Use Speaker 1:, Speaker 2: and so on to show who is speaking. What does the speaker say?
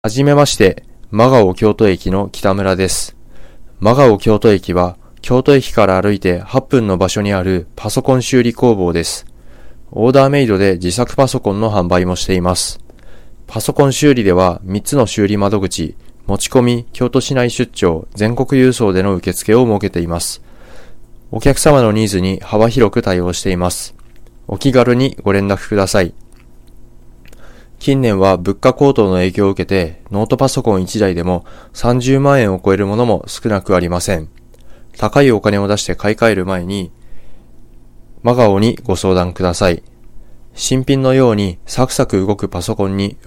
Speaker 1: はじめまして、マガオ京都駅の北村です。マガオ京都駅は、京都駅から歩いて8分の場所にあるパソコン修理工房です。オーダーメイドで自作パソコンの販売もしています。パソコン修理では3つの修理窓口、持ち込み、京都市内出張、全国郵送での受付を設けています。お客様のニーズに幅広く対応しています。お気軽にご連絡ください。近年は物価高騰の影響を受けてノートパソコン1台でも30万円を超えるものも少なくありません。高いお金を出して買い替える前にマガオにご相談ください。新品のようにサクサク動くパソコンに